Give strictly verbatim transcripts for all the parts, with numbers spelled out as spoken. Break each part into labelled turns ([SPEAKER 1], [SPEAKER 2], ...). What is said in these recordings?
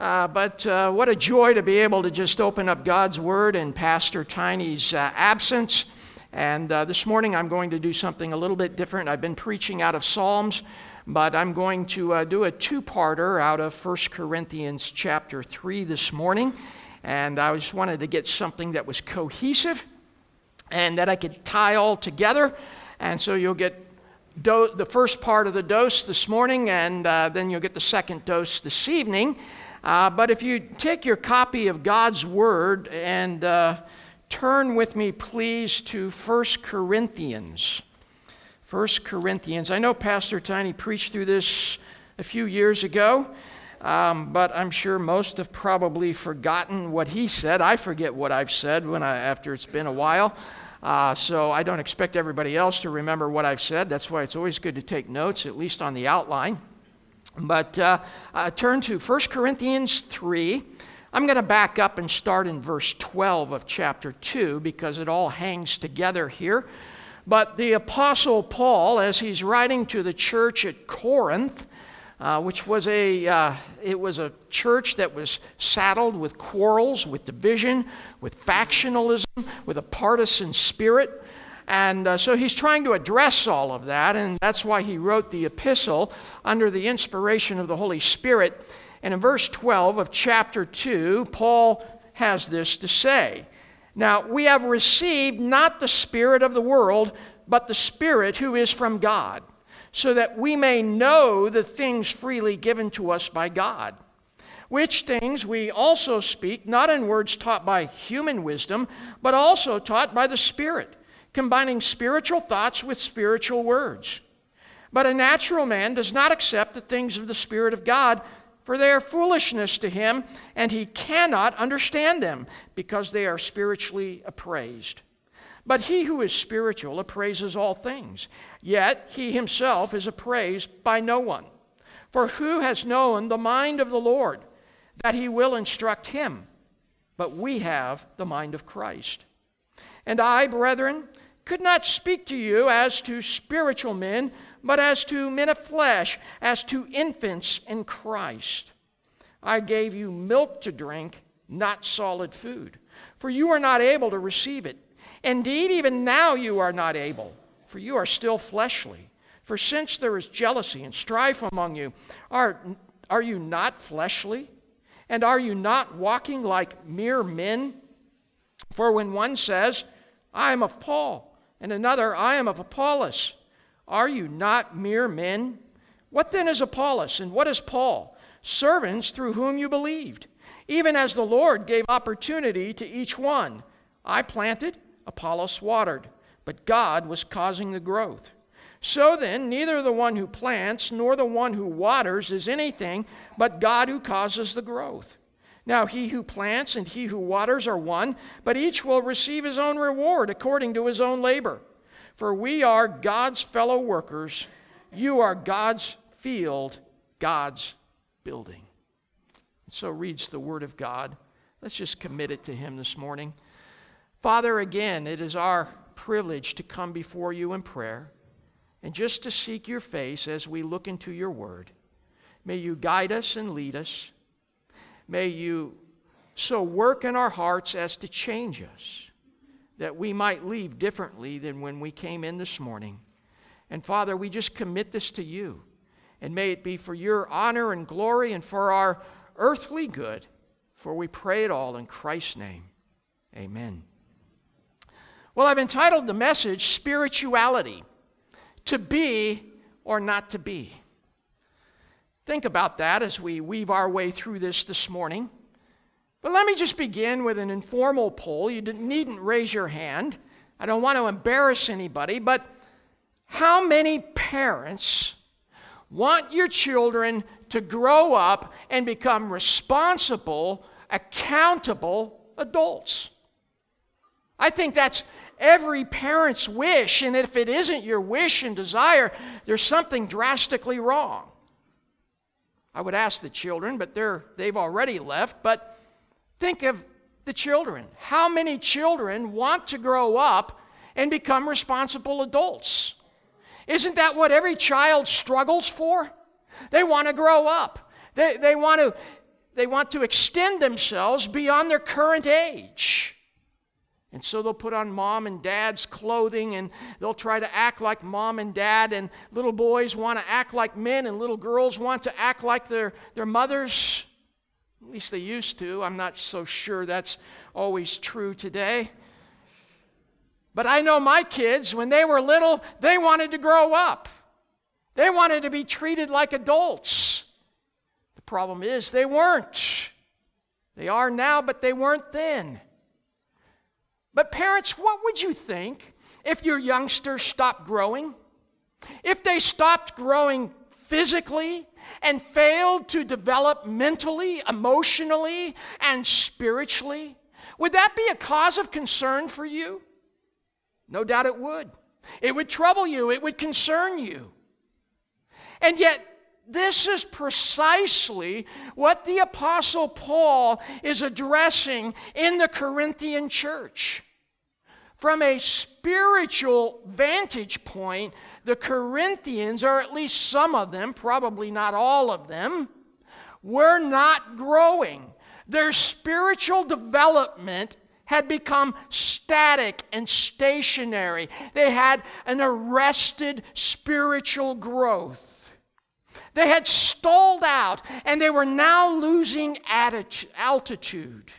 [SPEAKER 1] Uh, but uh, what a joy to be able to just open up God's Word in Pastor Tiny's uh, absence. And uh, this morning I'm going to do something a little bit different. I've been preaching out of Psalms, but I'm going to uh, do a two-parter out of First Corinthians chapter three this morning. And I just wanted to get something that was cohesive and that I could tie all together. And so you'll get do- the first part of the dose this morning, and uh, then you'll get the second dose this evening. Uh, but if you take your copy of God's Word and uh, turn with me, please, to First Corinthians. First Corinthians. I know Pastor Tiny preached through this a few years ago, um, but I'm sure most have probably forgotten what he said. I forget what I've said when I, after it's been a while, uh, so I don't expect everybody else to remember what I've said. That's why it's always good to take notes, at least on the outline. But uh, uh, turn to First Corinthians three. I'm going to back up and start in verse twelve of chapter two because it all hangs together here. But the Apostle Paul, as he's writing to the church at Corinth, uh, which was a uh, it was a church that was saddled with quarrels, with division, with factionalism, with a partisan spirit. And uh, so he's trying to address all of that, and that's why he wrote the epistle under the inspiration of the Holy Spirit. And in verse twelve of chapter two, Paul has this to say. Now, we have received not the spirit of the world, but the Spirit who is from God, so that we may know the things freely given to us by God. Which things we also speak, not in words taught by human wisdom, but also taught by the Spirit, combining spiritual thoughts with spiritual words. But a natural man does not accept the things of the Spirit of God, for they are foolishness to him, and he cannot understand them, because they are spiritually appraised. But he who is spiritual appraises all things, yet he himself is appraised by no one. For who has known the mind of the Lord, that he will instruct him? But we have the mind of Christ. And I, brethren, could not speak to you as to spiritual men, but as to men of flesh, as to infants in Christ. I gave you milk to drink, not solid food, for you are not able to receive it. Indeed, even now you are not able, for you are still fleshly. For since there is jealousy and strife among you, are, are you not fleshly? And are you not walking like mere men? For when one says, I am of Paul, and another, I am of Apollos, are you not mere men? What then is Apollos, and what is Paul? Servants through whom you believed, even as the Lord gave opportunity to each one. I planted, Apollos watered, but God was causing the growth. So then, neither the one who plants nor the one who waters is anything, but God who causes the growth. Now he who plants and he who waters are one, but each will receive his own reward according to his own labor. For we are God's fellow workers. You are God's field, God's building. And so reads the Word of God. Let's just commit it to Him this morning. Father, again, it is our privilege to come before you in prayer and just to seek your face as we look into your Word. May you guide us and lead us. May you so work in our hearts as to change us, that we might leave differently than when we came in this morning. And Father, we just commit this to you. And may it be for your honor and glory and for our earthly good. For we pray it all in Christ's name. Amen. Well, I've entitled the message, Spirituality, to be or not to be. Think about that as we weave our way through this this morning. But let me just begin with an informal poll. You needn't raise your hand. I don't want to embarrass anybody, but how many parents want your children to grow up and become responsible, accountable adults? I think that's every parent's wish, and if it isn't your wish and desire, there's something drastically wrong. I would ask the children, but they're, they've already left, but think of the children. How many children want to grow up and become responsible adults? Isn't that what every child struggles for? They want to grow up. They, they want to they want to extend themselves beyond their current age. And so they'll put on mom and dad's clothing, and they'll try to act like mom and dad, and little boys want to act like men, and little girls want to act like their, their mothers. At least they used to. I'm not so sure that's always true today. But I know my kids, when they were little, they wanted to grow up. They wanted to be treated like adults. The problem is they weren't. They are now, but they weren't then. But parents, what would you think if your youngsters stopped growing? If they stopped growing physically and failed to develop mentally, emotionally, and spiritually? Would that be a cause of concern for you? No doubt it would. It would trouble you. It would concern you. And yet, this is precisely what the Apostle Paul is addressing in the Corinthian church. From a spiritual vantage point, the Corinthians, or at least some of them, probably not all of them, were not growing. Their spiritual development had become static and stationary. They had an arrested spiritual growth. They had stalled out, and they were now losing altitude.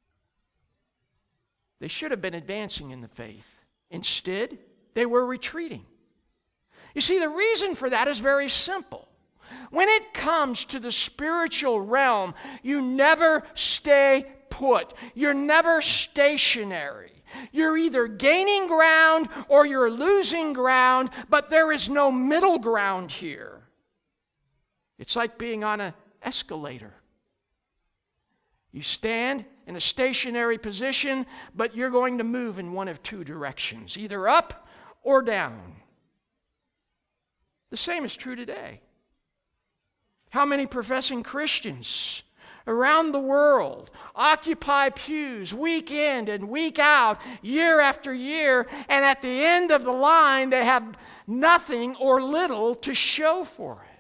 [SPEAKER 1] They should have been advancing in the faith. Instead, they were retreating. You see, the reason for that is very simple. When it comes to the spiritual realm, you never stay put. You're never stationary. You're either gaining ground or you're losing ground, but there is no middle ground here. It's like being on an escalator. You stand in a stationary position, but you're going to move in one of two directions, either up or down. The same is true today. How many professing Christians around the world occupy pews week in and week out, year after year, and at the end of the line, they have nothing or little to show for it?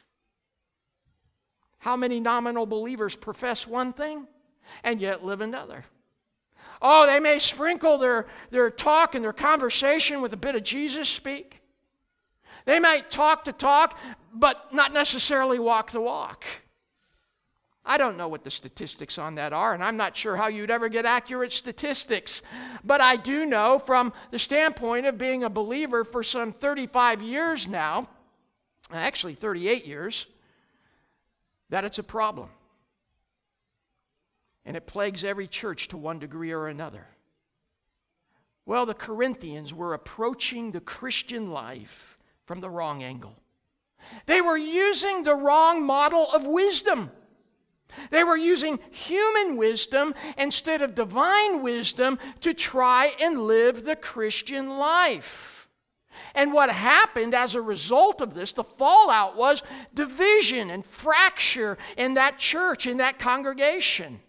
[SPEAKER 1] How many nominal believers profess one thing and yet live another? Oh, they may sprinkle their, their talk and their conversation with a bit of Jesus speak. They might talk the talk, but not necessarily walk the walk. I don't know what the statistics on that are, and I'm not sure how you'd ever get accurate statistics. But I do know from the standpoint of being a believer for some thirty-five years now, actually thirty-eight years, that it's a problem. And it plagues every church to one degree or another. Well, the Corinthians were approaching the Christian life from the wrong angle. They were using the wrong model of wisdom. They were using human wisdom instead of divine wisdom to try and live the Christian life. And what happened as a result of this, the fallout was division and fracture in that church, in that congregation.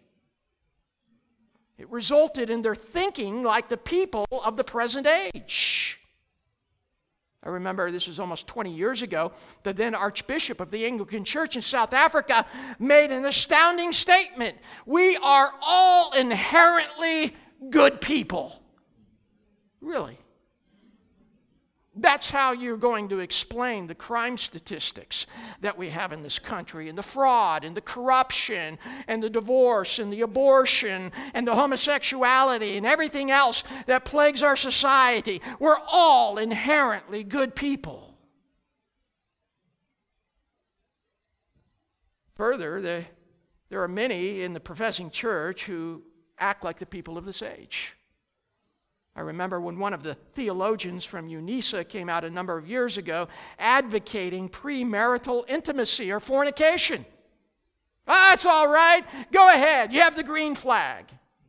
[SPEAKER 1] It resulted in their thinking like the people of the present age. I remember this was almost twenty years ago, the then Archbishop of the Anglican Church in South Africa made an astounding statement. We are all inherently good people. Really? That's how you're going to explain the crime statistics that we have in this country, and the fraud, and the corruption, and the divorce, and the abortion, and the homosexuality, and everything else that plagues our society. We're all inherently good people. Further, the, there are many in the professing church who act like the people of this age. I remember when one of the theologians from UNISA came out a number of years ago advocating premarital intimacy or fornication. Ah, it's all right. Go ahead. You have the green flag.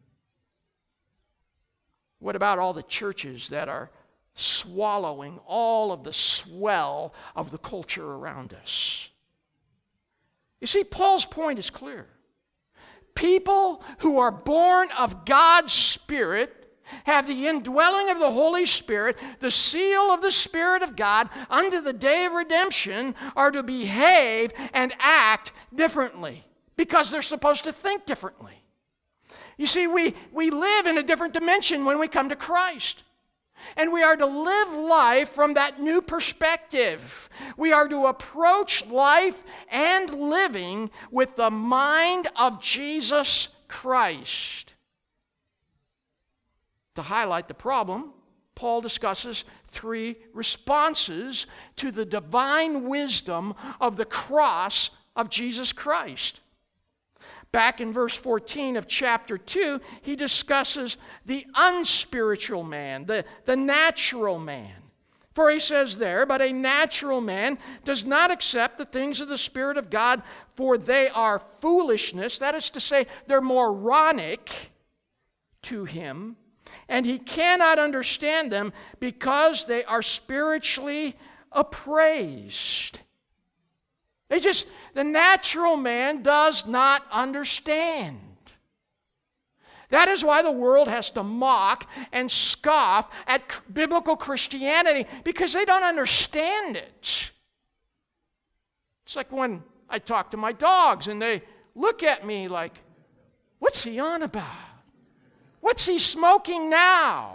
[SPEAKER 1] What about all the churches that are swallowing all of the swell of the culture around us? You see, Paul's point is clear. People who are born of God's Spirit have the indwelling of the Holy Spirit, the seal of the Spirit of God, unto the day of redemption, are to behave and act differently. because they're supposed to think differently. You see, we, we live in a different dimension when we come to Christ. And we are to live life from that new perspective. We are to approach life and living with the mind of Jesus Christ. To highlight the problem, Paul discusses three responses to the divine wisdom of the cross of Jesus Christ. Back in verse fourteen of chapter two, he discusses the unspiritual man, the, the natural man. For he says there, but a natural man does not accept the things of the Spirit of God, for they are foolishness. That is to say, they're moronic to him, and he cannot understand them because they are spiritually appraised. They just, the natural man does not understand. That is why the world has to mock and scoff at biblical Christianity, because they don't understand it. It's like when I talk to my dogs and they look at me like, what's he on about? What's he smoking now?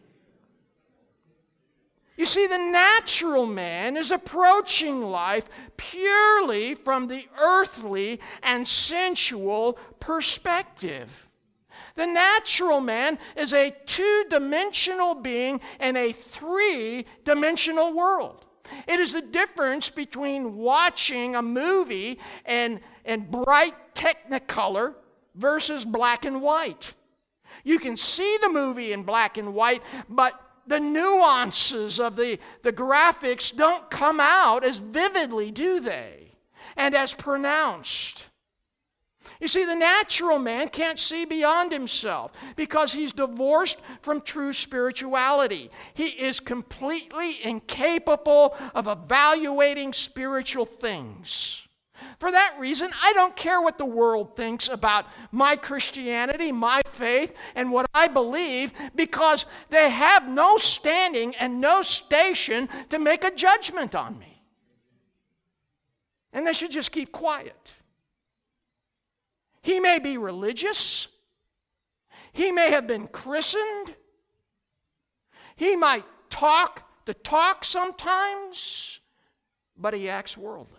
[SPEAKER 1] You see, the natural man is approaching life purely from the earthly and sensual perspective. The natural man is a two-dimensional being in a three-dimensional world. It is the difference between watching a movie in, in bright Technicolor versus black and white. You can see the movie in black and white, but the nuances of the, the graphics don't come out as vividly, do they? And as pronounced. You see, the natural man can't see beyond himself because he's divorced from true spirituality. He is completely incapable of evaluating spiritual things. For that reason, I don't care what the world thinks about my Christianity, my faith, and what I believe, because they have no standing and no station to make a judgment on me. And they should just keep quiet. He may be religious. He may have been christened. He might talk the talk sometimes, but he acts worldly.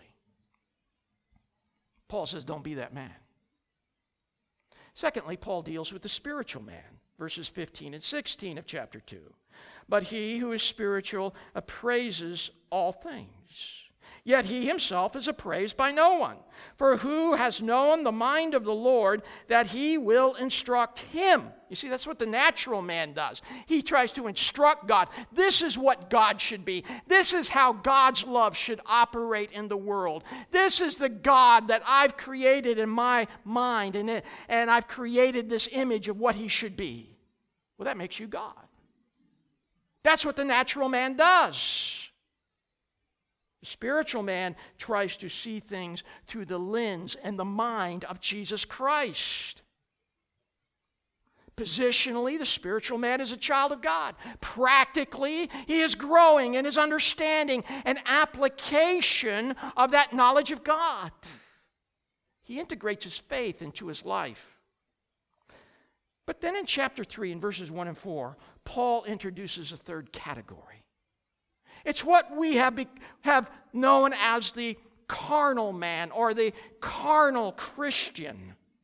[SPEAKER 1] Paul says, don't be that man. Secondly, Paul deals with the spiritual man, verses fifteen and sixteen of chapter two. But he who is spiritual appraises all things. Yet he himself is appraised by no one. For who has known the mind of the Lord that he will instruct him? You see, that's what the natural man does. He tries to instruct God. This is what God should be. This is how God's love should operate in the world. This is the God that I've created in my mind, and, it, and I've created this image of what he should be. Well, that makes you God. That's what the natural man does. The spiritual man tries to see things through the lens and the mind of Jesus Christ. Positionally, the spiritual man is a child of God. Practically, he is growing in his understanding and application of that knowledge of God. He integrates his faith into his life. But then in chapter three, in verses one and four, Paul introduces a third category. It's what we have, be, have known as the carnal man or the carnal Christian.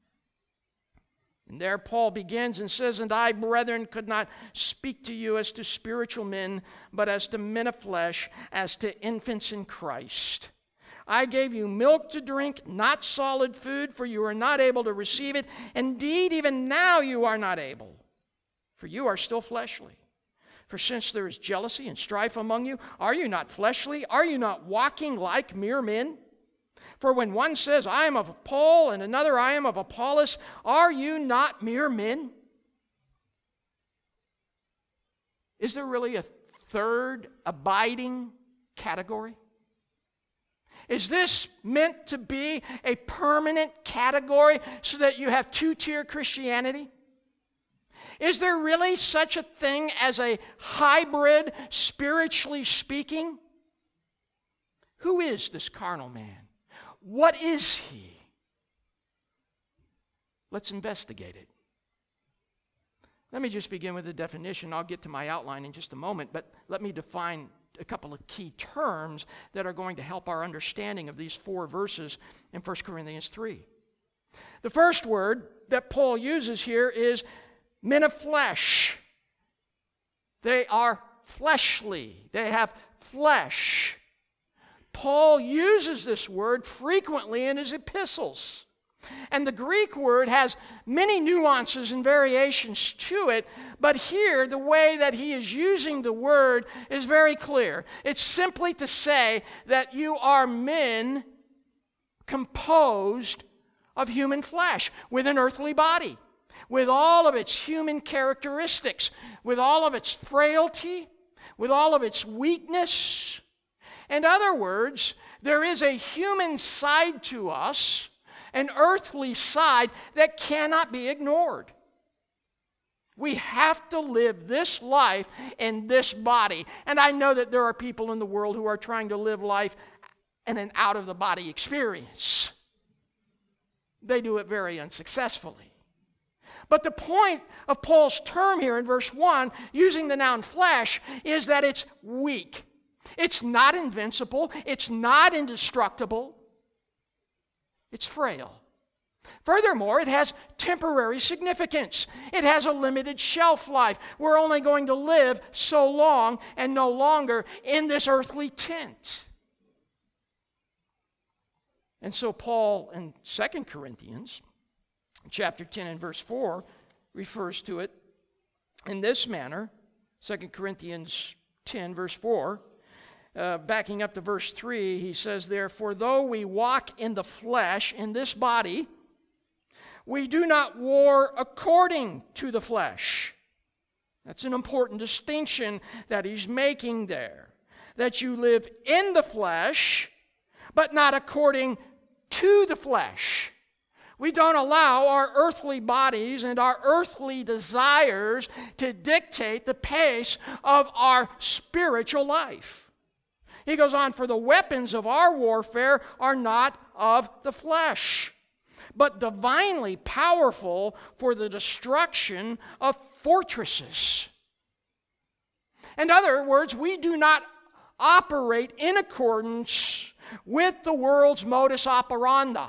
[SPEAKER 1] And there Paul begins and says, And I, brethren, could not speak to you as to spiritual men, but as to men of flesh, as to infants in Christ. I gave you milk to drink, not solid food, for you are not able to receive it. Indeed, even now you are not able, for you are still fleshly. For since there is jealousy and strife among you, are you not fleshly? Are you not walking like mere men? For when one says, I am of Paul, and another, I am of Apollos, are you not mere men? Is there really a third abiding category? Is this meant to be a permanent category so that you have two-tier Christianity? Is there really such a thing as a hybrid, spiritually speaking? Who is this carnal man? What is he? Let's investigate it. Let me just begin with the definition. I'll get to my outline in just a moment, but let me define a couple of key terms that are going to help our understanding of these four verses in First Corinthians three. The first word that Paul uses here is men of flesh. They are fleshly. They have flesh. Paul uses this word frequently in his epistles. And the Greek word has many nuances and variations to it, but here the way that he is using the word is very clear. It's simply to say that you are men composed of human flesh, with an earthly body, with all of its human characteristics, with all of its frailty, with all of its weakness. In other words, there is a human side to us, an earthly side that cannot be ignored. We have to live this life in this body. And I know that there are people in the world who are trying to live life in an out-of-the-body experience. They do it very unsuccessfully. But the point of Paul's term here in verse one, using the noun flesh, is that it's weak. It's not invincible. It's not indestructible. It's frail. Furthermore, it has temporary significance. It has a limited shelf life. We're only going to live so long and no longer in this earthly tent. And so Paul in Second Corinthians, chapter ten and verse four, refers to it in this manner. Second Corinthians ten, verse four. Uh, backing up to verse three, he says, therefore, though we walk in the flesh, in this body, we do not war according to the flesh. That's an important distinction that he's making there. That you live in the flesh, but not according to the flesh. We don't allow our earthly bodies and our earthly desires to dictate the pace of our spiritual life. He goes on, for the weapons of our warfare are not of the flesh, but divinely powerful for the destruction of fortresses. In other words, we do not operate in accordance with the world's modus operandi.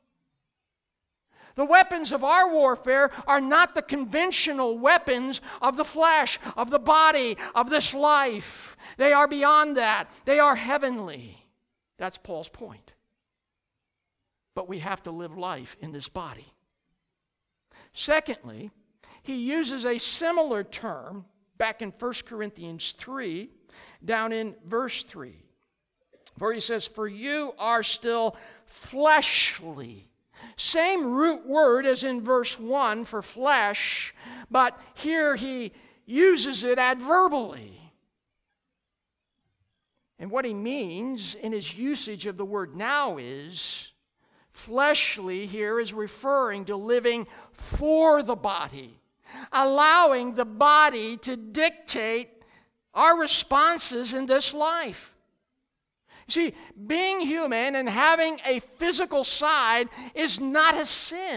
[SPEAKER 1] The weapons of our warfare are not the conventional weapons of the flesh, of the body, of this life. They are beyond that. They are heavenly. That's Paul's point. But we have to live life in this body. Secondly, he uses a similar term back in First Corinthians three, down in verse three, where he says, for you are still fleshly. Same root word as in verse one for flesh, but here he uses it adverbially. And what he means in his usage of the word now is, fleshly here is referring to living for the body, allowing the body to dictate our responses in this life. See, being human and having a physical side is not a sin.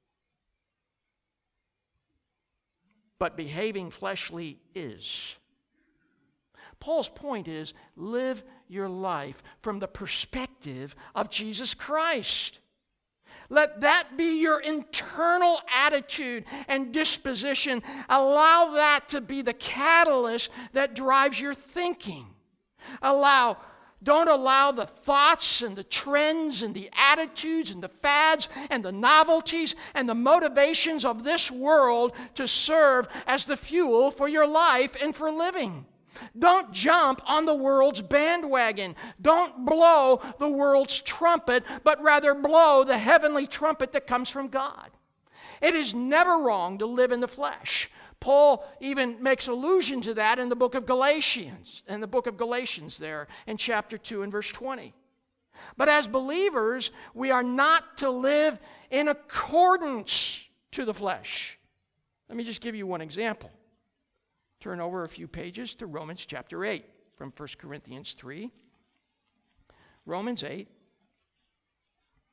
[SPEAKER 1] But behaving fleshly is. Paul's point is, live your life from the perspective of Jesus Christ. Let that be your internal attitude and disposition. Allow that to be the catalyst that drives your thinking. Allow Don't allow the thoughts and the trends and the attitudes and the fads and the novelties and the motivations of this world to serve as the fuel for your life and for living. Don't jump on the world's bandwagon. Don't blow the world's trumpet, but rather blow the heavenly trumpet that comes from God. It is never wrong to live in the flesh. Paul even makes allusion to that in the book of Galatians, in the book of Galatians there in chapter two and verse twenty. But as believers, we are not to live in accordance to the flesh. Let me just give you one example. Turn over a few pages to Romans chapter eight from First Corinthians three. Romans eight.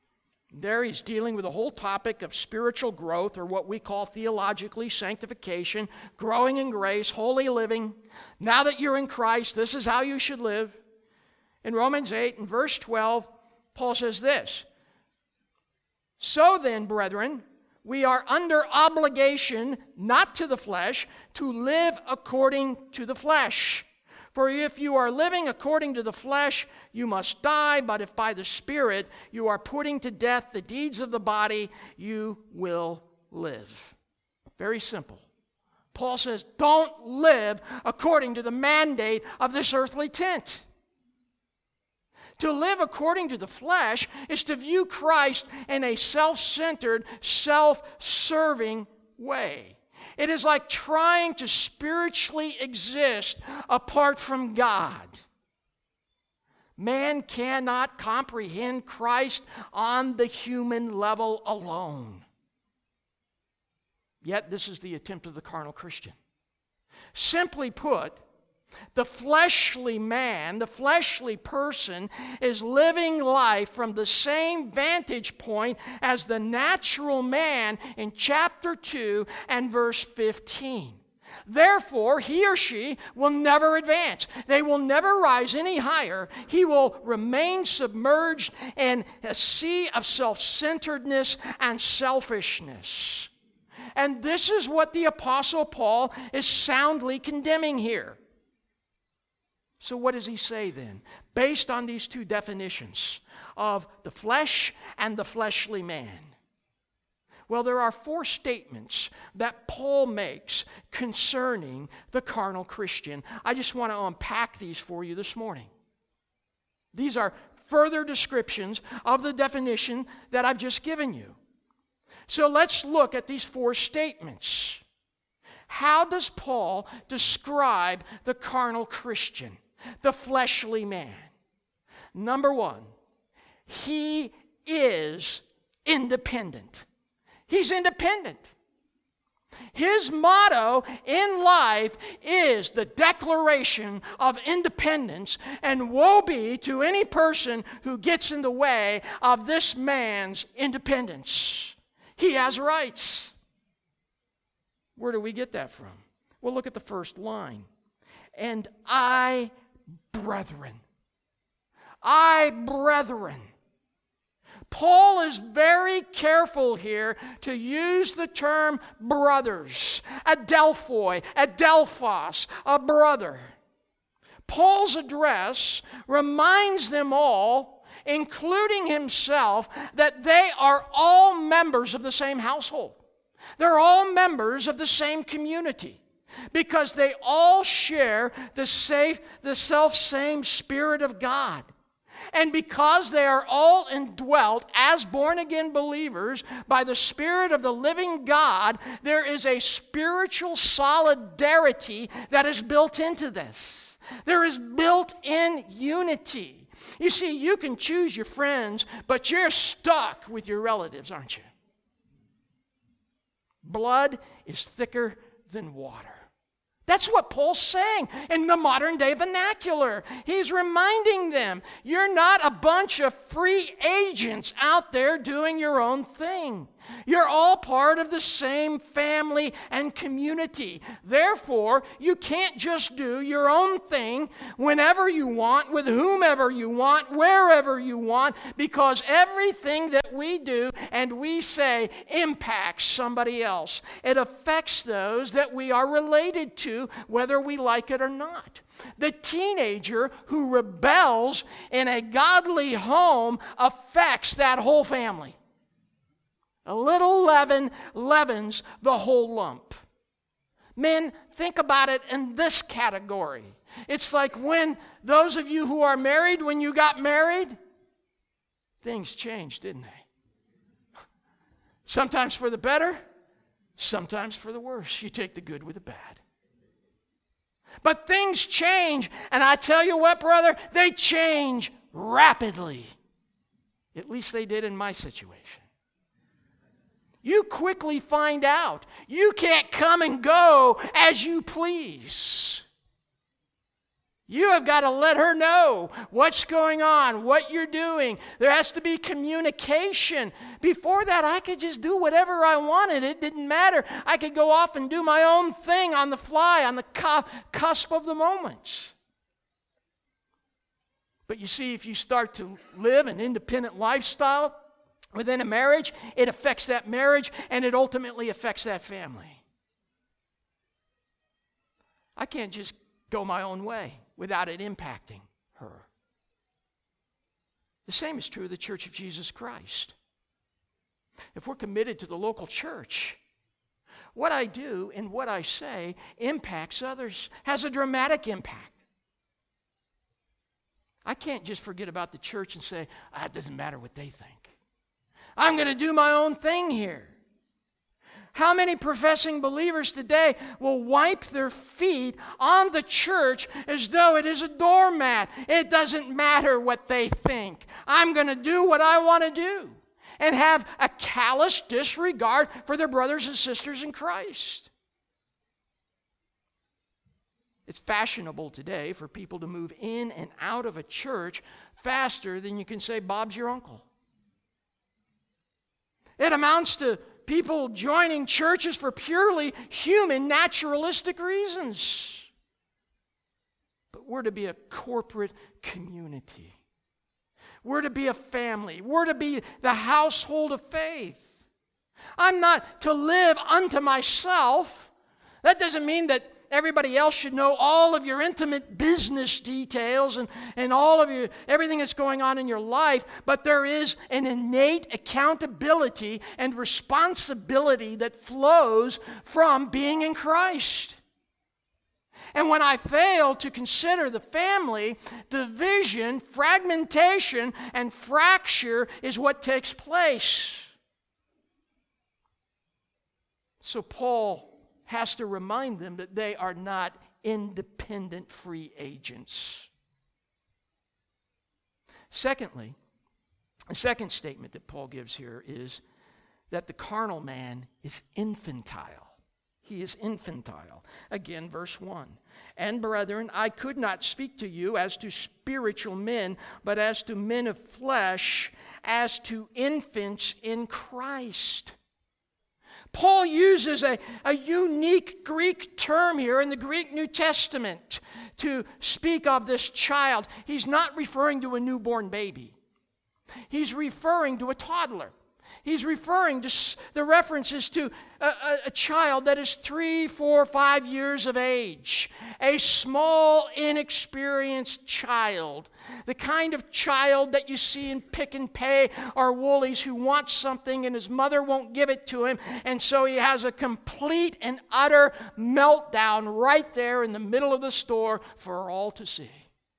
[SPEAKER 1] There he's dealing with the whole topic of spiritual growth, or what we call theologically sanctification, growing in grace, holy living. Now that you're in Christ, this is how you should live. In Romans eight and verse twelve, Paul says this, "So then, brethren, we are under obligation, not to the flesh, to live according to the flesh. For if you are living according to the flesh, you must die, but if by the Spirit you are putting to death the deeds of the body, you will live." Very simple. Paul says, don't live according to the mandate of this earthly tent. To live according to the flesh is to view Christ in a self-centered, self-serving way. It is like trying to spiritually exist apart from God. Man cannot comprehend Christ on the human level alone. Yet this is the attempt of the carnal Christian. Simply put, the fleshly man, the fleshly person, is living life from the same vantage point as the natural man in chapter two and verse fifteen. Therefore, he or she will never advance. They will never rise any higher. He will remain submerged in a sea of self-centeredness and selfishness. And this is what the Apostle Paul is soundly condemning here. So what does he say then? Based on these two definitions of the flesh and the fleshly man. Well, there are four statements that Paul makes concerning the carnal Christian. I just want to unpack these for you this morning. These are further descriptions of the definition that I've just given you. So let's look at these four statements. How does Paul describe the carnal Christian, the fleshly man? Number one, he is independent. He's independent. His motto in life is the declaration of independence, and woe be to any person who gets in the way of this man's independence. He has rights. Where do we get that from? Well, look at the first line. And I, brethren. I, brethren. Paul is very careful here to use the term brothers, adelphoi, adelphos, a brother. Paul's address reminds them all, including himself, that they are all members of the same household. They're all members of the same community because they all share the, safe, the self-same Spirit of God. And because they are all indwelt as born-again believers by the Spirit of the living God, there is a spiritual solidarity that is built into this. There is built-in unity. You see, you can choose your friends, but you're stuck with your relatives, aren't you? Blood is thicker than water. That's what Paul's saying in the modern day vernacular. He's reminding them, you're not a bunch of free agents out there doing your own thing. You're all part of the same family and community. Therefore, you can't just do your own thing whenever you want, with whomever you want, wherever you want, because everything that we do and we say impacts somebody else. It affects those that we are related to, whether we like it or not. The teenager who rebels in a godly home affects that whole family. A little leaven leavens the whole lump. Men, think about it in this category. It's like when those of you who are married, when you got married, things changed, didn't they? Sometimes for the better, sometimes for the worse. You take the good with the bad. But things change, and I tell you what, brother, they change rapidly. At least they did in my situation. You quickly find out you can't come and go as you please. You have got to let her know what's going on, what you're doing. There has to be communication. Before that, I could just do whatever I wanted. It didn't matter. I could go off and do my own thing on the fly, on the cusp of the moment. But you see, if you start to live an independent lifestyle within a marriage, it affects that marriage, and it ultimately affects that family. I can't just go my own way without it impacting her. The same is true of the Church of Jesus Christ. If we're committed to the local church, what I do and what I say impacts others, has a dramatic impact. I can't just forget about the church and say, ah, it doesn't matter what they think. I'm going to do my own thing here. How many professing believers today will wipe their feet on the church as though it is a doormat? It doesn't matter what they think. I'm going to do what I want to do, and have a callous disregard for their brothers and sisters in Christ. It's fashionable today for people to move in and out of a church faster than you can say, Bob's your uncle. It amounts to people joining churches for purely human, naturalistic reasons. But we're to be a corporate community. We're to be a family. We're to be the household of faith. I'm not to live unto myself. That doesn't mean that everybody else should know all of your intimate business details and, and all of your everything that's going on in your life, but there is an innate accountability and responsibility that flows from being in Christ. And when I fail to consider the family, division, fragmentation, and fracture is what takes place. So Paul has to remind them that they are not independent free agents. Secondly, the second statement that Paul gives here is that the carnal man is infantile. He is infantile. Again, verse one. And brethren, I could not speak to you as to spiritual men, but as to men of flesh, as to infants in Christ. Paul uses a, a unique Greek term here in the Greek New Testament to speak of this child. He's not referring to a newborn baby. He's referring to a toddler. He's referring to the references to a, a, a child that is three, four, five years of age. A small, inexperienced child. The kind of child that you see in Pick and Pay or Woolies who wants something and his mother won't give it to him, and so he has a complete and utter meltdown right there in the middle of the store for all to see.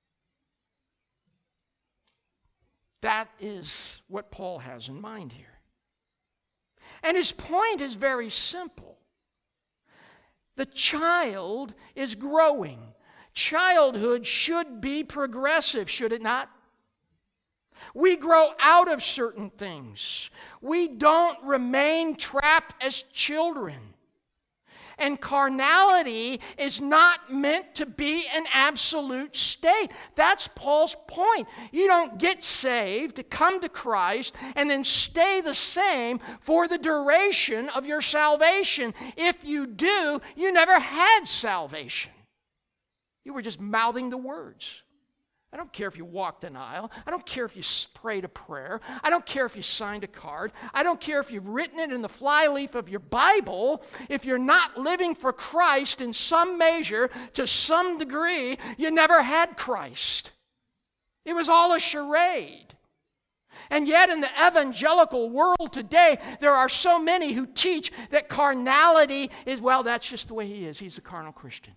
[SPEAKER 1] That is what Paul has in mind here. And his point is very simple. The child is growing. Childhood should be progressive, should it not? We grow out of certain things. We don't remain trapped as children. And carnality is not meant to be an absolute state. That's Paul's point. You don't get saved, to come to Christ, and then stay the same for the duration of your salvation. If you do, you never had salvation. You were just mouthing the words. I don't care if you walked an aisle. I don't care if you prayed a prayer. I don't care if you signed a card. I don't care if you've written it in the flyleaf of your Bible. If you're not living for Christ in some measure, to some degree, you never had Christ. It was all a charade. And yet in the evangelical world today, there are so many who teach that carnality is, well, that's just the way he is. He's a carnal Christian.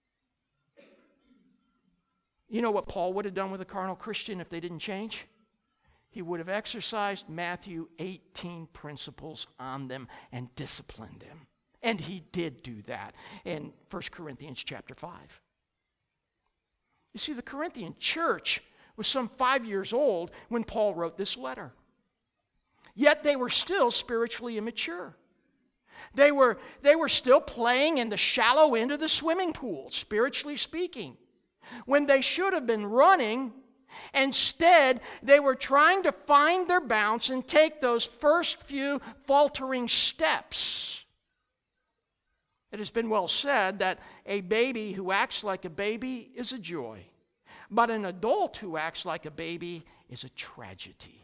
[SPEAKER 1] You know what Paul would have done with a carnal Christian if they didn't change? He would have exercised Matthew eighteen principles on them and disciplined them. And he did do that in First Corinthians chapter five. You see, the Corinthian church was some five years old when Paul wrote this letter. Yet they were still spiritually immature. They were, they were still playing in the shallow end of the swimming pool, spiritually speaking. When they should have been running, instead, they were trying to find their balance and take those first few faltering steps. It has been well said that a baby who acts like a baby is a joy, but an adult who acts like a baby is a tragedy.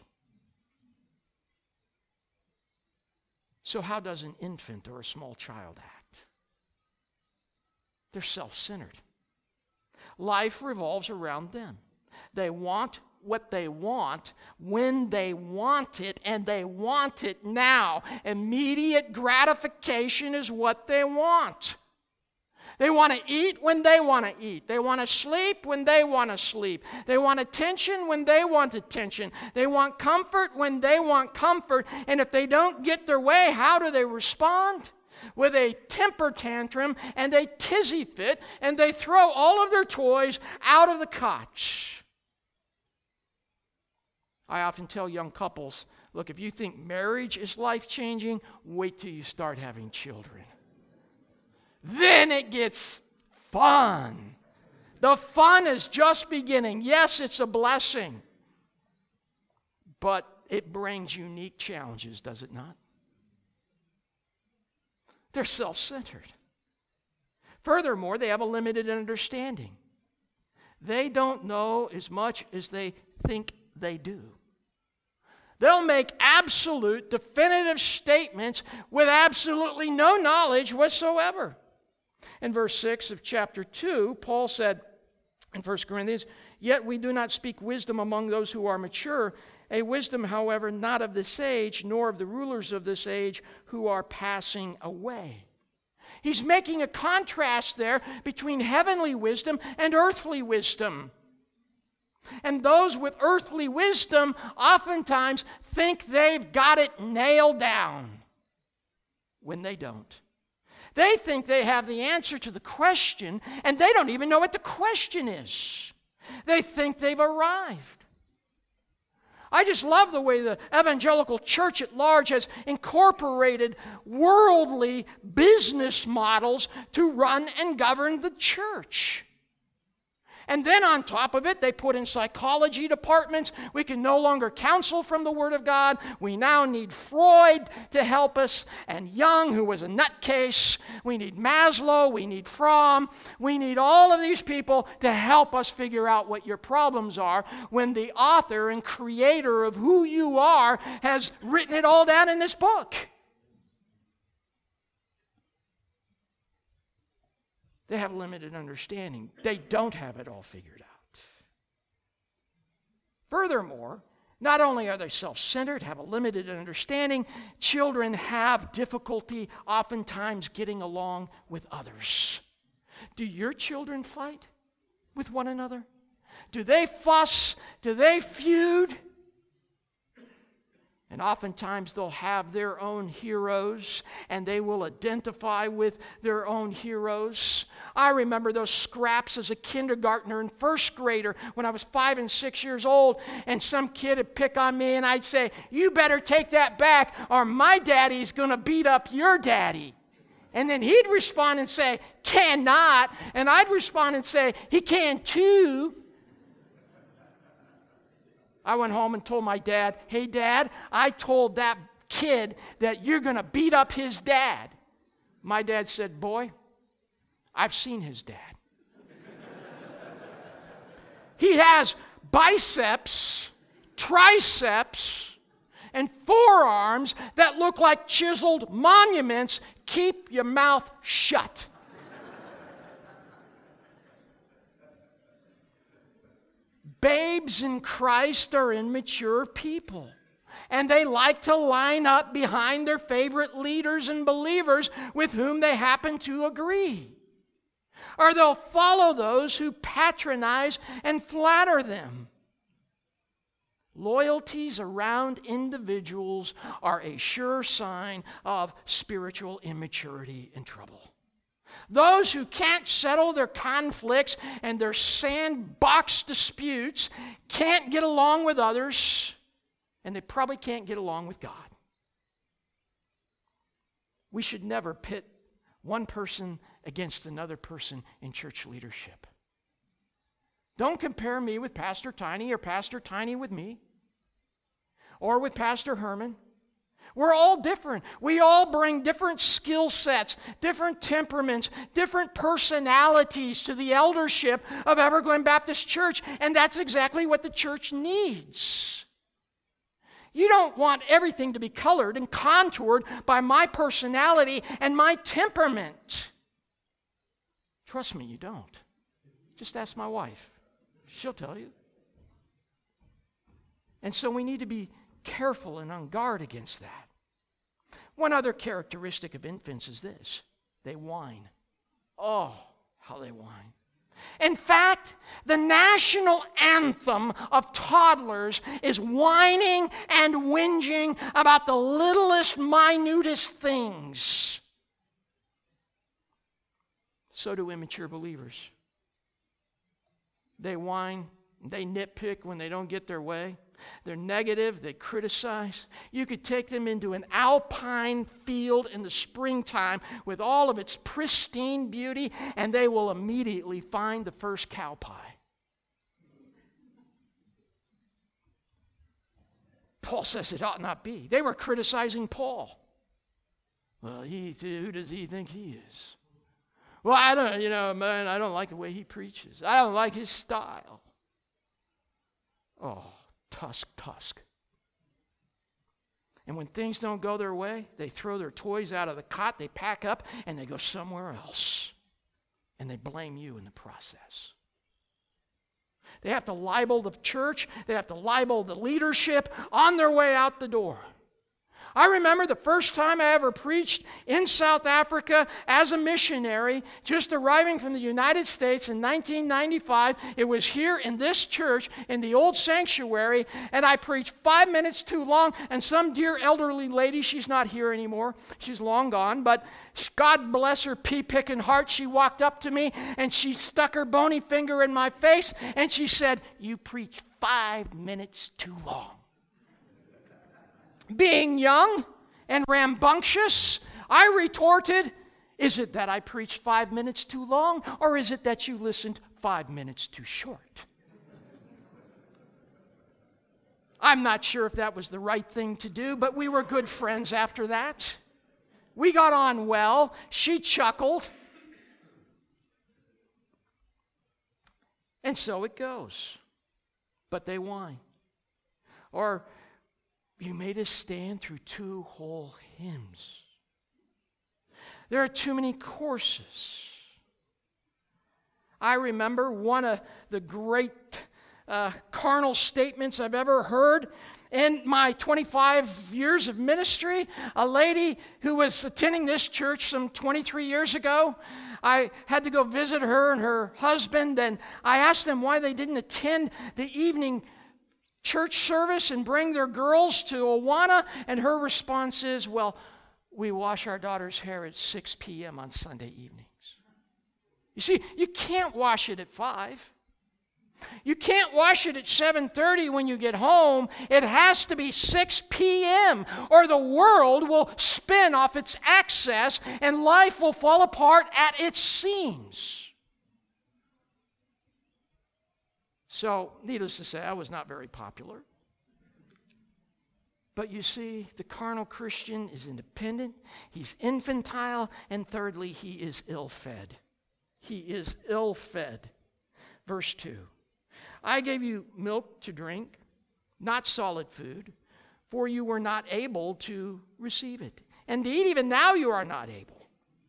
[SPEAKER 1] So how does an infant or a small child act? They're self-centered. Life revolves around them. They want what they want when they want it, and they want it now. Immediate gratification is what they want. They want to eat when they want to eat. They want to sleep when they want to sleep. They want attention when they want attention. They want comfort when they want comfort. And if they don't get their way, how do they respond? With a temper tantrum and a tizzy fit, and they throw all of their toys out of the cot. I often tell young couples, look, if you think marriage is life-changing, wait till you start having children. Then it gets fun. The fun is just beginning. Yes, it's a blessing, but it brings unique challenges, does it not? They're self-centered. Furthermore, they have a limited understanding. They don't know as much as they think they do. They'll make absolute, definitive statements with absolutely no knowledge whatsoever. In verse six of chapter two, Paul said in First Corinthians, "Yet we do not speak wisdom among those who are mature, a wisdom, however, not of this age, nor of the rulers of this age who are passing away." He's making a contrast there between heavenly wisdom and earthly wisdom. And those with earthly wisdom oftentimes think they've got it nailed down when they don't. They think they have the answer to the question, and they don't even know what the question is. They think they've arrived. I just love the way the evangelical church at large has incorporated worldly business models to run and govern the church. And then on top of it, they put in psychology departments. We can no longer counsel from the Word of God. We now need Freud to help us, and Jung, who was a nutcase. We need Maslow. We need Fromm. We need all of these people to help us figure out what your problems are, when the author and creator of who you are has written it all down in this book. They have limited understanding. They don't have it all figured out. Furthermore, not only are they self-centered, have a limited understanding, children have difficulty oftentimes getting along with others. Do your children fight with one another? Do they fuss? Do they feud? And oftentimes they'll have their own heroes, and they will identify with their own heroes. I remember those scraps as a kindergartner and first grader when I was five and six years old, and some kid would pick on me, and I'd say, "You better take that back, or my daddy's going to beat up your daddy." And then he'd respond and say, "Cannot." And I'd respond and say, "He can too." I went home and told my dad, "Hey, Dad, I told that kid that you're going to beat up his dad." My dad said, "Boy, I've seen his dad. He has biceps, triceps, and forearms that look like chiseled monuments. Keep your mouth shut." Babes in Christ are immature people, and they like to line up behind their favorite leaders and believers with whom they happen to agree. Or they'll follow those who patronize and flatter them. Loyalties around individuals are a sure sign of spiritual immaturity and trouble. Those who can't settle their conflicts and their sandbox disputes can't get along with others, and they probably can't get along with God. We should never pit one person against another person in church leadership. Don't compare me with Pastor Tiny or Pastor Tiny with me or with Pastor Herman. We're all different. We all bring different skill sets, different temperaments, different personalities to the eldership of Everglen Baptist Church, and that's exactly what the church needs. You don't want everything to be colored and contoured by my personality and my temperament. Trust me, you don't. Just ask my wife. She'll tell you. And so we need to be careful and on guard against that. One other characteristic of infants is this: they whine. Oh, how they whine. In fact, the national anthem of toddlers is whining and whinging about the littlest, minutest things. So do immature believers. They whine, they nitpick when they don't get their way. They're negative, they criticize. You could take them into an alpine field in the springtime with all of its pristine beauty, and they will immediately find the first cow pie. Paul says it ought not be. They were criticizing Paul. Well, he, who does he think he is? Well, I don't, you know, man, I don't like the way he preaches. I don't like his style. Oh. Tusk, tusk. And when things don't go their way, they throw their toys out of the cot, they pack up, and they go somewhere else. And they blame you in the process. They have to libel the church, they have to libel the leadership on their way out the door. I remember the first time I ever preached in South Africa as a missionary, just arriving from the United States in nineteen ninety-five. It was here in this church, in the old sanctuary, and I preached five minutes too long, and some dear elderly lady, she's not here anymore, she's long gone, but God bless her pea-picking heart, she walked up to me, and she stuck her bony finger in my face, and she said, "You preached five minutes too long." Being young and rambunctious, I retorted, "Is it that I preached five minutes too long, or is it that you listened five minutes too short?" I'm not sure if that was the right thing to do, but we were good friends after that. We got on well. She chuckled. And so it goes. But they whine. Or, "You made us stand through two whole hymns. There are too many courses." I remember one of the great uh, carnal statements I've ever heard in my twenty-five years of ministry. A lady who was attending this church some twenty-three years ago, I had to go visit her and her husband, and I asked them why they didn't attend the evening church service and bring their girls to Awana, and her response is, "Well, we wash our daughter's hair at six p.m. on Sunday evenings." You see, you can't wash it at five. You can't wash it at seven thirty when you get home. It has to be six p.m. or the world will spin off its axis and life will fall apart at its seams. So, needless to say, I was not very popular. But you see, the carnal Christian is independent, he's infantile, and thirdly, he is ill-fed. He is ill-fed. Verse two, "I gave you milk to drink, not solid food, for you were not able to receive it. Indeed, even now you are not able."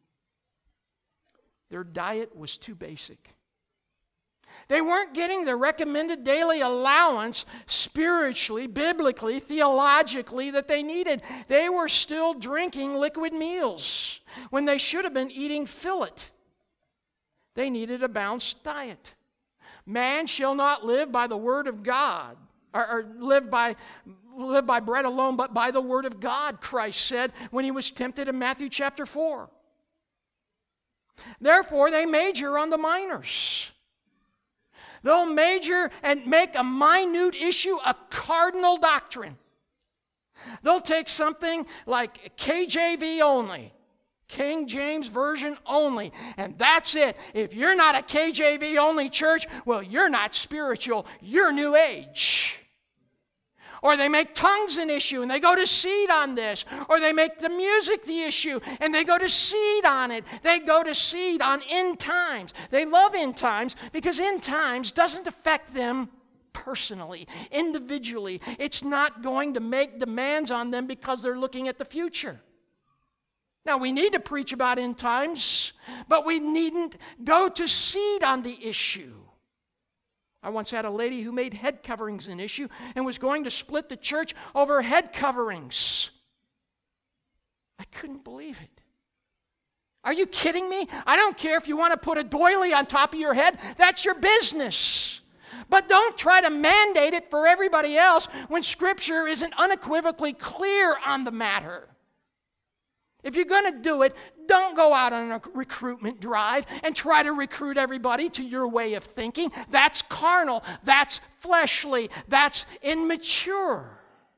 [SPEAKER 1] Their diet was too basic. They weren't getting the recommended daily allowance spiritually, biblically, theologically that they needed. They were still drinking liquid meals when they should have been eating fillet. They needed a balanced diet. Man shall not live by the word of God, or, or live by live by bread alone, but by the word of God, Christ said when he was tempted in Matthew chapter four. Therefore, they major on the minors. They'll major and make a minute issue a cardinal doctrine. They'll take something like K J V only, King James Version only. And that's it. If you're not a K J V only church, well, you're not spiritual. You're New Age. Or they make tongues an issue and they go to seed on this. Or they make the music the issue and they go to seed on it. They go to seed on end times. They love end times because end times doesn't affect them personally, individually. It's not going to make demands on them because they're looking at the future. Now, we need to preach about end times, but we needn't go to seed on the issue. I once had a lady who made head coverings an issue and was going to split the church over head coverings. I couldn't believe it. Are you kidding me? I don't care if you want to put a doily on top of your head. That's your business. But don't try to mandate it for everybody else when Scripture isn't unequivocally clear on the matter. If you're going to do it, don't go out on a recruitment drive and try to recruit everybody to your way of thinking. That's carnal. That's fleshly. That's immature.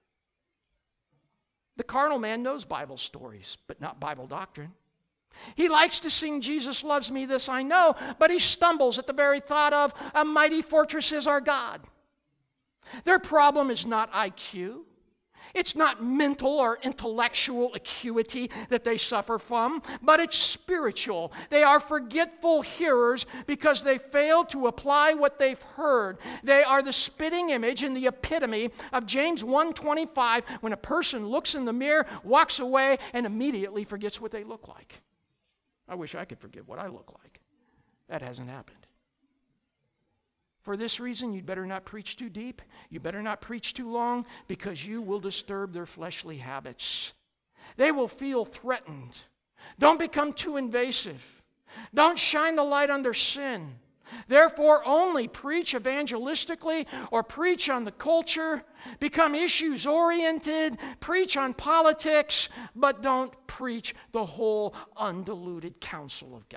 [SPEAKER 1] The carnal man knows Bible stories, but not Bible doctrine. He likes to sing, Jesus loves me, this I know, but he stumbles at the very thought of a mighty fortress is our God. Their problem is not I Q. It's not mental or intellectual acuity that they suffer from, but it's spiritual. They are forgetful hearers because they fail to apply what they've heard. They are the spitting image and the epitome of James one twenty-five when a person looks in the mirror, walks away, and immediately forgets what they look like. I wish I could forget what I look like. That hasn't happened. For this reason, you'd better not preach too deep. You better not preach too long because you will disturb their fleshly habits. They will feel threatened. Don't become too invasive. Don't shine the light on their sin. Therefore, only preach evangelistically or preach on the culture. Become issues-oriented. Preach on politics, but don't preach the whole undiluted counsel of God.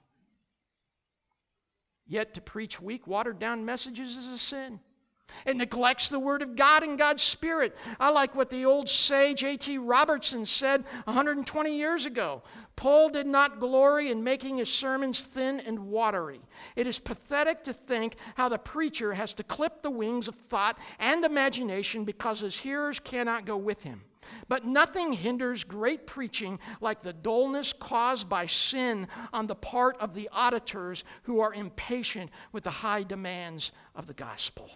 [SPEAKER 1] Yet to preach weak, watered-down messages is a sin. It neglects the Word of God and God's Spirit. I like what the old sage A T Robertson said one hundred twenty years ago. Paul did not glory in making his sermons thin and watery. It is pathetic to think how the preacher has to clip the wings of thought and imagination because his hearers cannot go with him. But nothing hinders great preaching like the dullness caused by sin on the part of the auditors who are impatient with the high demands of the gospel.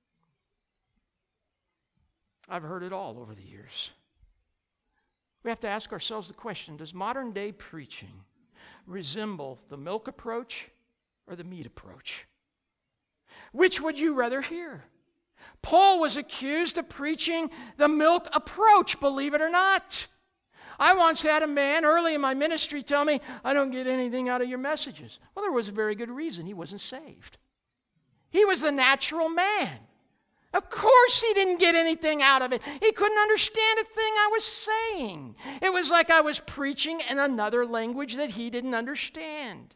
[SPEAKER 1] I've heard it all over the years. We have to ask ourselves the question, does modern day preaching resemble the milk approach or the meat approach? Which would you rather hear? Paul was accused of preaching the milk approach, believe it or not. I once had a man early in my ministry tell me, I don't get anything out of your messages. Well, there was a very good reason. He wasn't saved. He was the natural man. Of course he didn't get anything out of it. He couldn't understand a thing I was saying. It was like I was preaching in another language that he didn't understand.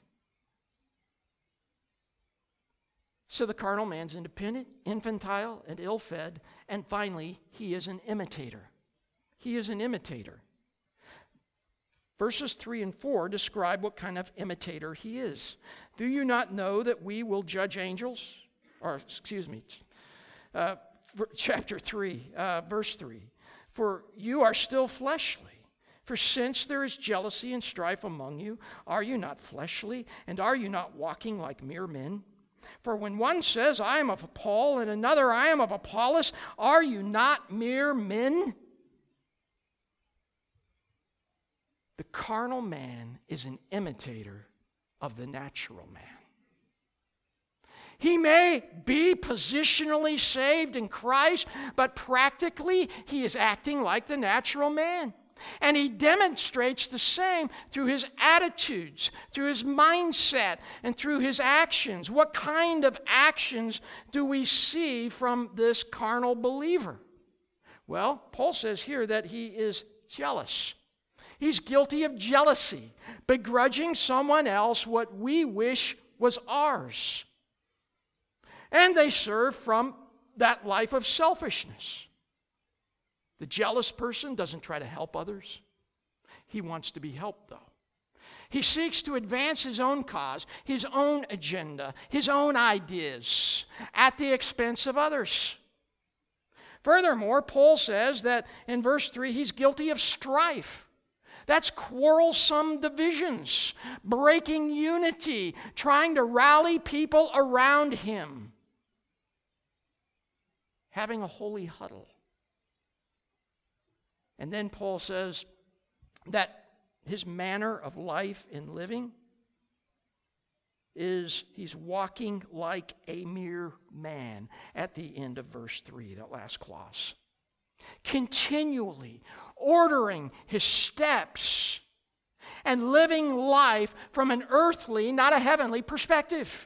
[SPEAKER 1] So the carnal man's independent, infantile, and ill-fed, and finally, he is an imitator. He is an imitator. Verses three and four describe what kind of imitator he is. Do you not know that we will judge angels? Or, excuse me, uh, chapter three, uh, verse three. For you are still fleshly. For since there is jealousy and strife among you, are you not fleshly? And are you not walking like mere men? For when one says, I am of Paul, and another, I am of Apollos, are you not mere men? The carnal man is an imitator of the natural man. He may be positionally saved in Christ, but practically he is acting like the natural man. And he demonstrates the same through his attitudes, through his mindset, and through his actions. What kind of actions do we see from this carnal believer? Well, Paul says here that he is jealous. He's guilty of jealousy, begrudging someone else what we wish was ours. And they serve from that life of selfishness. The jealous person doesn't try to help others. He wants to be helped, though. He seeks to advance his own cause, his own agenda, his own ideas at the expense of others. Furthermore, Paul says that in verse three, he's guilty of strife. That's quarrelsome divisions, breaking unity, trying to rally people around him, having a holy huddle. And then Paul says that his manner of life in living is he's walking like a mere man at the end of verse three, that last clause. Continually ordering his steps and living life from an earthly, not a heavenly perspective.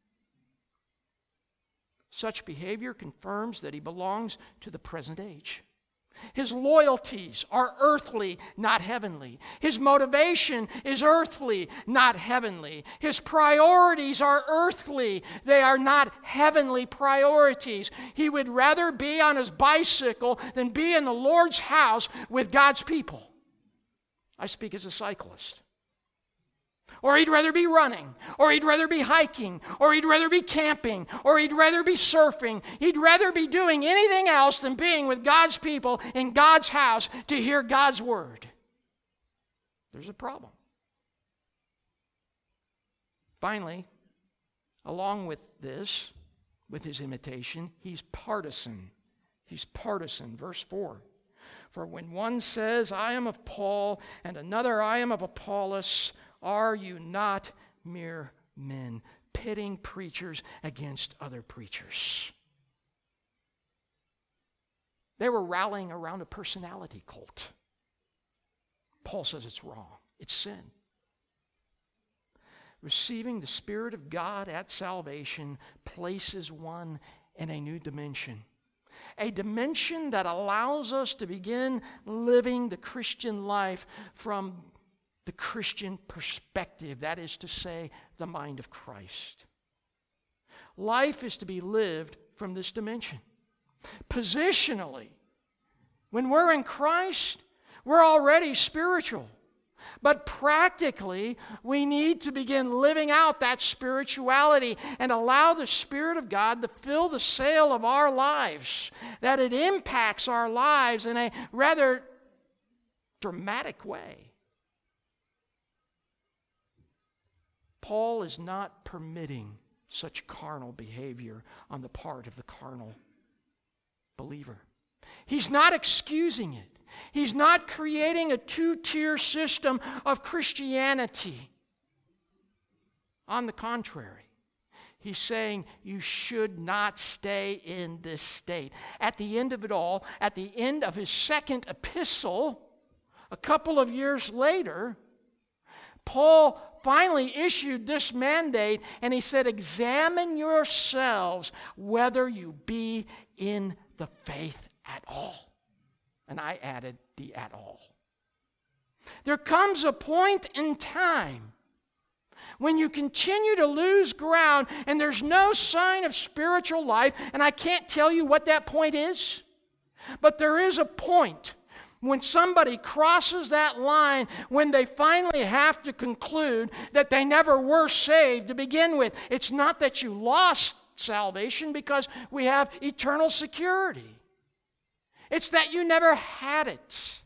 [SPEAKER 1] Such behavior confirms that he belongs to the present age. His loyalties are earthly, not heavenly. His motivation is earthly, not heavenly. His priorities are earthly. They are not heavenly priorities. He would rather be on his bicycle than be in the Lord's house with God's people. I speak as a cyclist. Or he'd rather be running, or he'd rather be hiking, or he'd rather be camping, or he'd rather be surfing. He'd rather be doing anything else than being with God's people in God's house to hear God's word. There's a problem. Finally, along with this, with his imitation, he's partisan. He's partisan. Verse four. For when one says, I am of Paul, and another, I am of Apollos, are you not mere men, pitting preachers against other preachers? They were rallying around a personality cult. Paul says it's wrong. It's sin. Receiving the Spirit of God at salvation places one in a new dimension. A dimension that allows us to begin living the Christian life from the Christian perspective, that is to say, the mind of Christ. Life is to be lived from this dimension. Positionally, when we're in Christ, we're already spiritual. But practically, we need to begin living out that spirituality and allow the Spirit of God to fill the sail of our lives, that it impacts our lives in a rather dramatic way. Paul is not permitting such carnal behavior on the part of the carnal believer. He's not excusing it. He's not creating a two-tier system of Christianity. On the contrary, he's saying you should not stay in this state. At the end of it all, at the end of his second epistle, a couple of years later, Paul finally issued this mandate, and he said, examine yourselves whether you be in the faith at all. And I added the at all. There comes a point in time when you continue to lose ground and there's no sign of spiritual life, and I can't tell you what that point is, but there is a point when somebody crosses that line, when they finally have to conclude that they never were saved to begin with. It's not that you lost salvation because we have eternal security. It's that you never had it.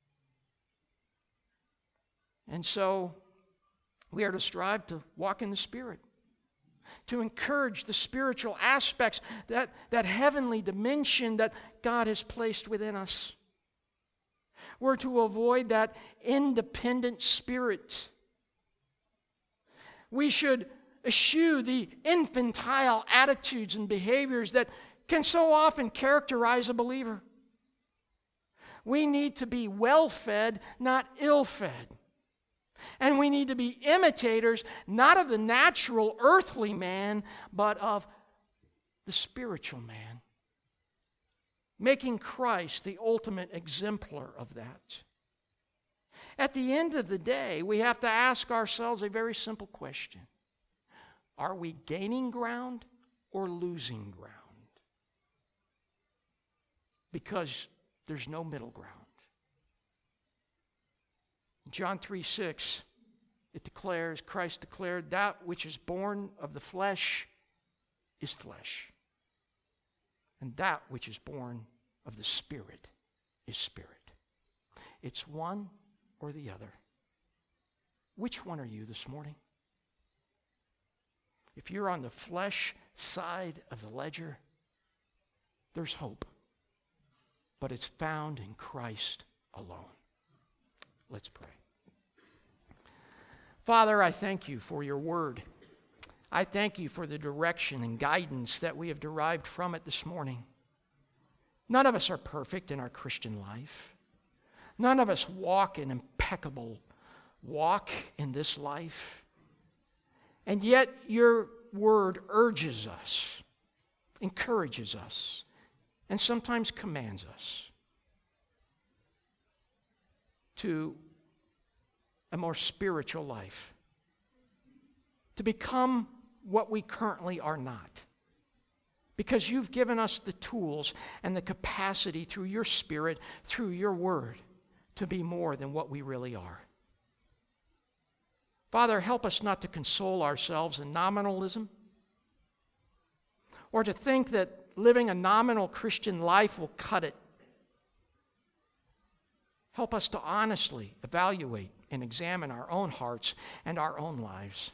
[SPEAKER 1] And so we are to strive to walk in the Spirit, to encourage the spiritual aspects, that, that heavenly dimension that God has placed within us. We're to avoid that independent spirit. We should eschew the infantile attitudes and behaviors that can so often characterize a believer. We need to be well-fed, not ill-fed. And we need to be imitators, not of the natural earthly man, but of the spiritual man, making Christ the ultimate exemplar of that. At the end of the day, we have to ask ourselves a very simple question. Are we gaining ground or losing ground? Because there's no middle ground. John three six, it declares, Christ declared, that which is born of the flesh is flesh, and that which is born of the Spirit is spirit. It's one or the other. Which one are you this morning? If you're on the flesh side of the ledger, there's hope, but it's found in Christ alone. Let's pray. Father, I thank you for your word. I thank you for the direction and guidance that we have derived from it this morning. None of us are perfect in our Christian life. None of us walk an impeccable walk in this life. And yet your word urges us, encourages us, and sometimes commands us to a more spiritual life, to become what we currently are not. Because you've given us the tools and the capacity through your Spirit, through your word, to be more than what we really are. Father, help us not to console ourselves in nominalism, or to think that living a nominal Christian life will cut it. Help us to honestly evaluate and examine our own hearts and our own lives.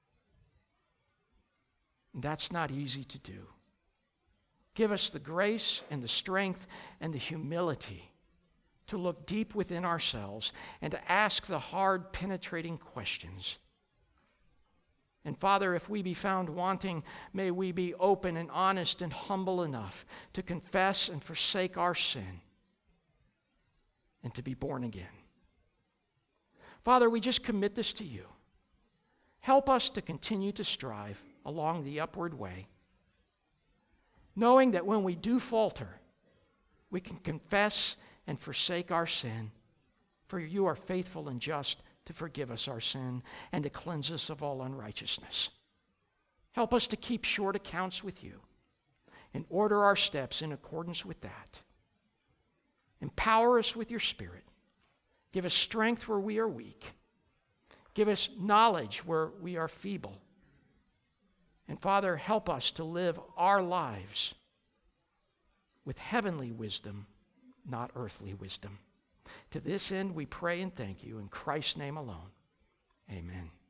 [SPEAKER 1] That's not easy to do. Give us the grace and the strength and the humility to look deep within ourselves and to ask the hard, penetrating questions. And Father, if we be found wanting, may we be open and honest and humble enough to confess and forsake our sin and to be born again. Father, we just commit this to you. Help us to continue to strive along the upward way, knowing that when we do falter, we can confess and forsake our sin, for you are faithful and just to forgive us our sin and to cleanse us of all unrighteousness. Help us to keep short accounts with you and order our steps in accordance with that. Empower us with your Spirit. Give us strength where we are weak. Give us knowledge where we are feeble. And Father, help us to live our lives with heavenly wisdom, not earthly wisdom. To this end, we pray and thank you in Christ's name alone. Amen.